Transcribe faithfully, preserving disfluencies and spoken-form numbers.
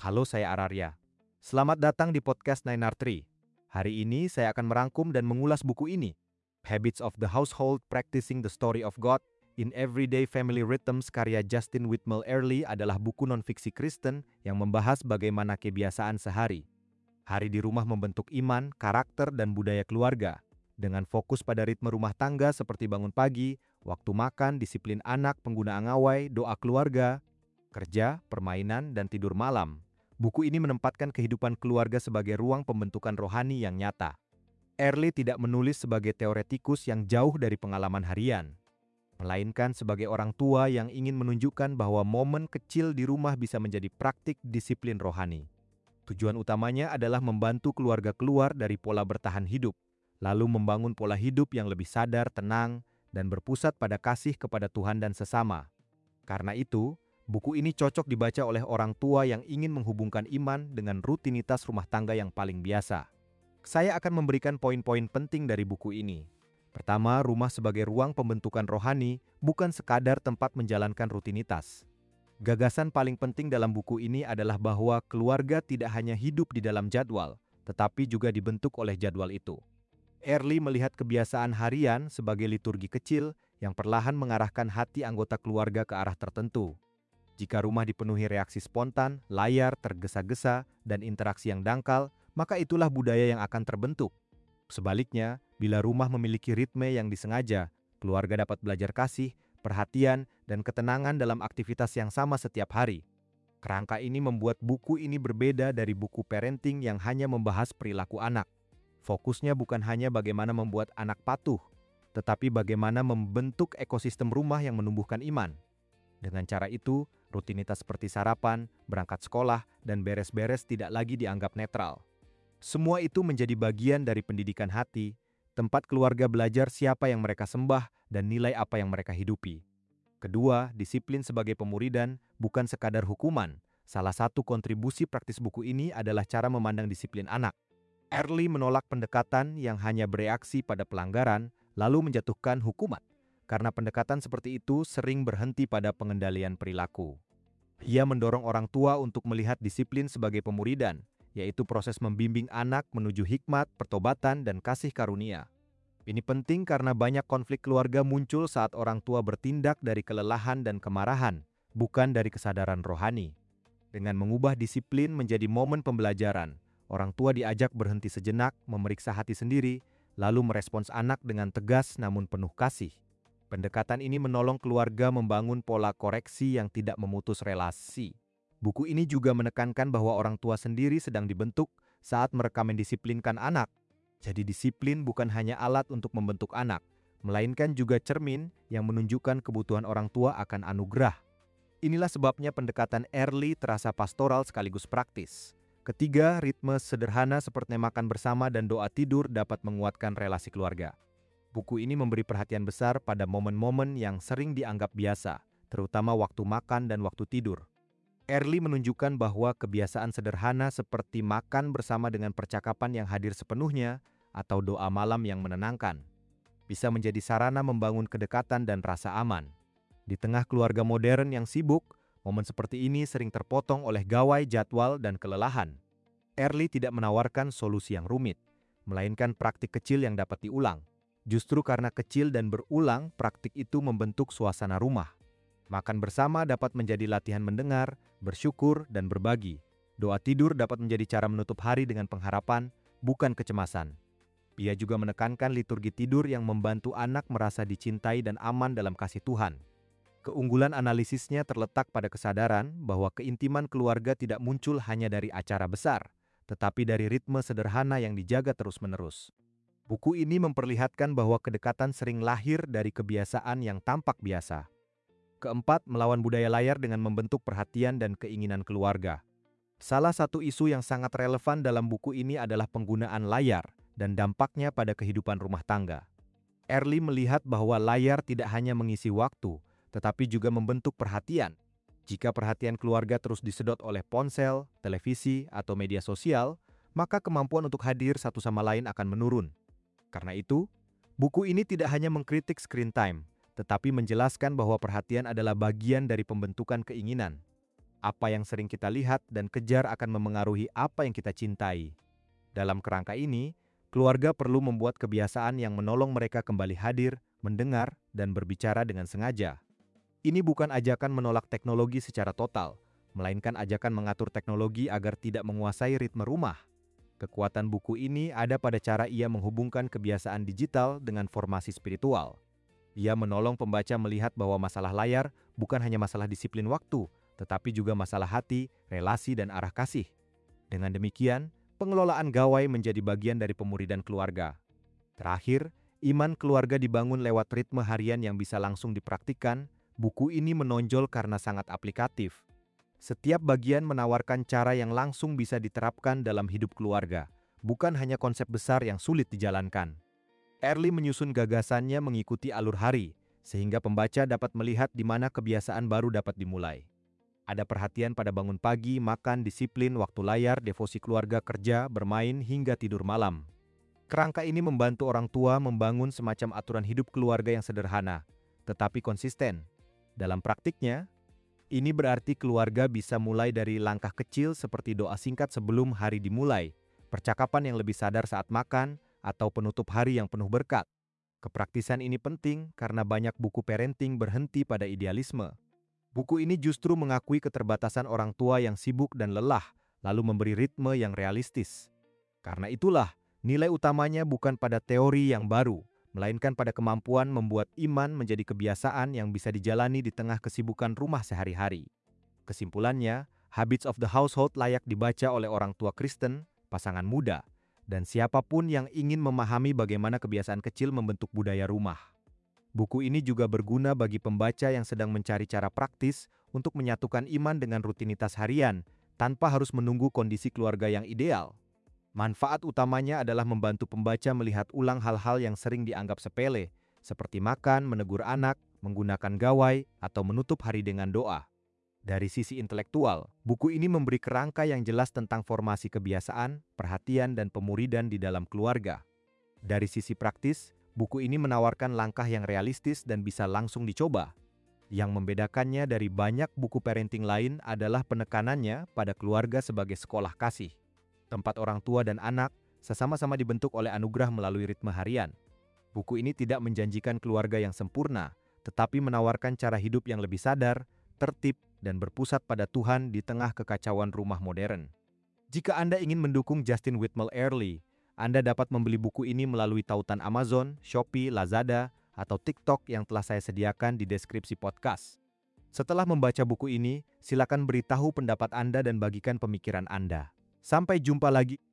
Halo, saya Ararya. Selamat datang di podcast Nine R Tree. Hari ini saya akan merangkum dan mengulas buku ini, Habits of the Household Practicing the Story of God in Everyday Family Rhythms karya Justin Whitmel Earley adalah buku non-fiksi Kristen yang membahas bagaimana kebiasaan sehari. Hari di rumah membentuk iman, karakter, dan budaya keluarga, dengan fokus pada ritme rumah tangga seperti bangun pagi, waktu makan, disiplin anak, penggunaan ngawai, doa keluarga, kerja, permainan, dan tidur malam. Buku ini menempatkan kehidupan keluarga sebagai ruang pembentukan rohani yang nyata. Earley tidak menulis sebagai teoretikus yang jauh dari pengalaman harian, melainkan sebagai orang tua yang ingin menunjukkan bahwa momen kecil di rumah bisa menjadi praktik disiplin rohani. Tujuan utamanya adalah membantu keluarga keluar dari pola bertahan hidup, lalu membangun pola hidup yang lebih sadar, tenang, dan berpusat pada kasih kepada Tuhan dan sesama. Karena itu, buku ini cocok dibaca oleh orang tua yang ingin menghubungkan iman dengan rutinitas rumah tangga yang paling biasa. Saya akan memberikan poin-poin penting dari buku ini. Pertama, rumah sebagai ruang pembentukan rohani bukan sekadar tempat menjalankan rutinitas. Gagasan paling penting dalam buku ini adalah bahwa keluarga tidak hanya hidup di dalam jadwal, tetapi juga dibentuk oleh jadwal itu. Earley melihat kebiasaan harian sebagai liturgi kecil yang perlahan mengarahkan hati anggota keluarga ke arah tertentu. Jika rumah dipenuhi reaksi spontan, layar, tergesa-gesa, dan interaksi yang dangkal, maka itulah budaya yang akan terbentuk. Sebaliknya, bila rumah memiliki ritme yang disengaja, keluarga dapat belajar kasih, perhatian, dan ketenangan dalam aktivitas yang sama setiap hari. Kerangka ini membuat buku ini berbeda dari buku parenting yang hanya membahas perilaku anak. Fokusnya bukan hanya bagaimana membuat anak patuh, tetapi bagaimana membentuk ekosistem rumah yang menumbuhkan iman. Dengan cara itu, rutinitas seperti sarapan, berangkat sekolah, dan beres-beres tidak lagi dianggap netral. Semua itu menjadi bagian dari pendidikan hati, tempat keluarga belajar siapa yang mereka sembah dan nilai apa yang mereka hidupi. Kedua, disiplin sebagai pemuridan bukan sekadar hukuman. Salah satu kontribusi praktis buku ini adalah cara memandang disiplin anak. Earley menolak pendekatan yang hanya bereaksi pada pelanggaran, lalu menjatuhkan hukuman. Karena pendekatan seperti itu sering berhenti pada pengendalian perilaku. Ia mendorong orang tua untuk melihat disiplin sebagai pemuridan, yaitu proses membimbing anak menuju hikmat, pertobatan, dan kasih karunia. Ini penting karena banyak konflik keluarga muncul saat orang tua bertindak dari kelelahan dan kemarahan, bukan dari kesadaran rohani. Dengan mengubah disiplin menjadi momen pembelajaran, orang tua diajak berhenti sejenak, memeriksa hati sendiri, lalu merespons anak dengan tegas namun penuh kasih. Pendekatan ini menolong keluarga membangun pola koreksi yang tidak memutus relasi. Buku ini juga menekankan bahwa orang tua sendiri sedang dibentuk saat mereka mendisiplinkan anak. Jadi disiplin bukan hanya alat untuk membentuk anak, melainkan juga cermin yang menunjukkan kebutuhan orang tua akan anugerah. Inilah sebabnya pendekatan Earley terasa pastoral sekaligus praktis. Ketiga, ritme sederhana seperti makan bersama dan doa tidur dapat menguatkan relasi keluarga. Buku ini memberi perhatian besar pada momen-momen yang sering dianggap biasa, terutama waktu makan dan waktu tidur. Earley menunjukkan bahwa kebiasaan sederhana seperti makan bersama dengan percakapan yang hadir sepenuhnya atau doa malam yang menenangkan bisa menjadi sarana membangun kedekatan dan rasa aman. Di tengah keluarga modern yang sibuk, momen seperti ini sering terpotong oleh gawai, jadwal, dan kelelahan. Earley tidak menawarkan solusi yang rumit, melainkan praktik kecil yang dapat diulang. Justru karena kecil dan berulang, praktik itu membentuk suasana rumah. Makan bersama dapat menjadi latihan mendengar, bersyukur, dan berbagi. Doa tidur dapat menjadi cara menutup hari dengan pengharapan, bukan kecemasan. Ia juga menekankan liturgi tidur yang membantu anak merasa dicintai dan aman dalam kasih Tuhan. Keunggulan analisisnya terletak pada kesadaran bahwa keintiman keluarga tidak muncul hanya dari acara besar, tetapi dari ritme sederhana yang dijaga terus-menerus. Buku ini memperlihatkan bahwa kedekatan sering lahir dari kebiasaan yang tampak biasa. Keempat, melawan budaya layar dengan membentuk perhatian dan keinginan keluarga. Salah satu isu yang sangat relevan dalam buku ini adalah penggunaan layar dan dampaknya pada kehidupan rumah tangga. Earley melihat bahwa layar tidak hanya mengisi waktu, tetapi juga membentuk perhatian. Jika perhatian keluarga terus disedot oleh ponsel, televisi, atau media sosial, maka kemampuan untuk hadir satu sama lain akan menurun. Karena itu, buku ini tidak hanya mengkritik screen time, tetapi menjelaskan bahwa perhatian adalah bagian dari pembentukan keinginan. Apa yang sering kita lihat dan kejar akan memengaruhi apa yang kita cintai. Dalam kerangka ini, keluarga perlu membuat kebiasaan yang menolong mereka kembali hadir, mendengar, dan berbicara dengan sengaja. Ini bukan ajakan menolak teknologi secara total, melainkan ajakan mengatur teknologi agar tidak menguasai ritme rumah. Kekuatan buku ini ada pada cara ia menghubungkan kebiasaan digital dengan formasi spiritual. Ia menolong pembaca melihat bahwa masalah layar bukan hanya masalah disiplin waktu, tetapi juga masalah hati, relasi, dan arah kasih. Dengan demikian, pengelolaan gawai menjadi bagian dari pemuridan keluarga. Terakhir, iman keluarga dibangun lewat ritme harian yang bisa langsung dipraktikkan. Buku ini menonjol karena sangat aplikatif. Setiap bagian menawarkan cara yang langsung bisa diterapkan dalam hidup keluarga, bukan hanya konsep besar yang sulit dijalankan. Early menyusun gagasannya mengikuti alur hari, sehingga pembaca dapat melihat di mana kebiasaan baru dapat dimulai. Ada perhatian pada bangun pagi, makan, disiplin, waktu layar, devosi keluarga, kerja, bermain, hingga tidur malam. Kerangka ini membantu orang tua membangun semacam aturan hidup keluarga yang sederhana, tetapi konsisten. Dalam praktiknya, ini berarti keluarga bisa mulai dari langkah kecil seperti doa singkat sebelum hari dimulai, percakapan yang lebih sadar saat makan, atau penutup hari yang penuh berkat. Kepraktisan ini penting karena banyak buku parenting berhenti pada idealisme. Buku ini justru mengakui keterbatasan orang tua yang sibuk dan lelah, lalu memberi ritme yang realistis. Karena itulah, nilai utamanya bukan pada teori yang baru, melainkan pada kemampuan membuat iman menjadi kebiasaan yang bisa dijalani di tengah kesibukan rumah sehari-hari. Kesimpulannya, Habits of the Household layak dibaca oleh orang tua Kristen, pasangan muda, dan siapapun yang ingin memahami bagaimana kebiasaan kecil membentuk budaya rumah. Buku ini juga berguna bagi pembaca yang sedang mencari cara praktis untuk menyatukan iman dengan rutinitas harian, tanpa harus menunggu kondisi keluarga yang ideal. Manfaat utamanya adalah membantu pembaca melihat ulang hal-hal yang sering dianggap sepele, seperti makan, menegur anak, menggunakan gawai, atau menutup hari dengan doa. Dari sisi intelektual, buku ini memberi kerangka yang jelas tentang formasi kebiasaan, perhatian, dan pemuridan di dalam keluarga. Dari sisi praktis, buku ini menawarkan langkah yang realistis dan bisa langsung dicoba. Yang membedakannya dari banyak buku parenting lain adalah penekanannya pada keluarga sebagai sekolah kasih. Tempat orang tua dan anak sesama-sama dibentuk oleh anugerah melalui ritme harian. Buku ini tidak menjanjikan keluarga yang sempurna, tetapi menawarkan cara hidup yang lebih sadar, tertib, dan berpusat pada Tuhan di tengah kekacauan rumah modern. Jika Anda ingin mendukung Justin Whitmel Early, Anda dapat membeli buku ini melalui tautan Amazon, Shopee, Lazada, atau TikTok yang telah saya sediakan di deskripsi podcast. Setelah membaca buku ini, silakan beritahu pendapat Anda dan bagikan pemikiran Anda. Sampai jumpa lagi.